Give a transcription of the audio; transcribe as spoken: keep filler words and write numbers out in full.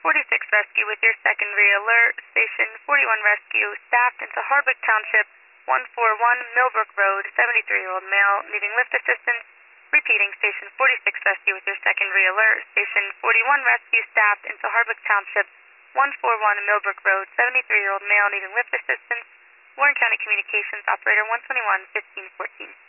forty-six Rescue with your secondary alert. Station forty-one Rescue, staffed into Harbuck Township, one forty-one Millbrook Road, seventy-three-year-old male, needing lift assistance. Repeating, Station forty-six Rescue with your secondary alert. Station forty-one Rescue, staffed into Harbuck Township, one forty-one Millbrook Road, seventy-three-year-old male, needing lift assistance. Warren County Communications, Operator one twenty-one fifteen fourteen.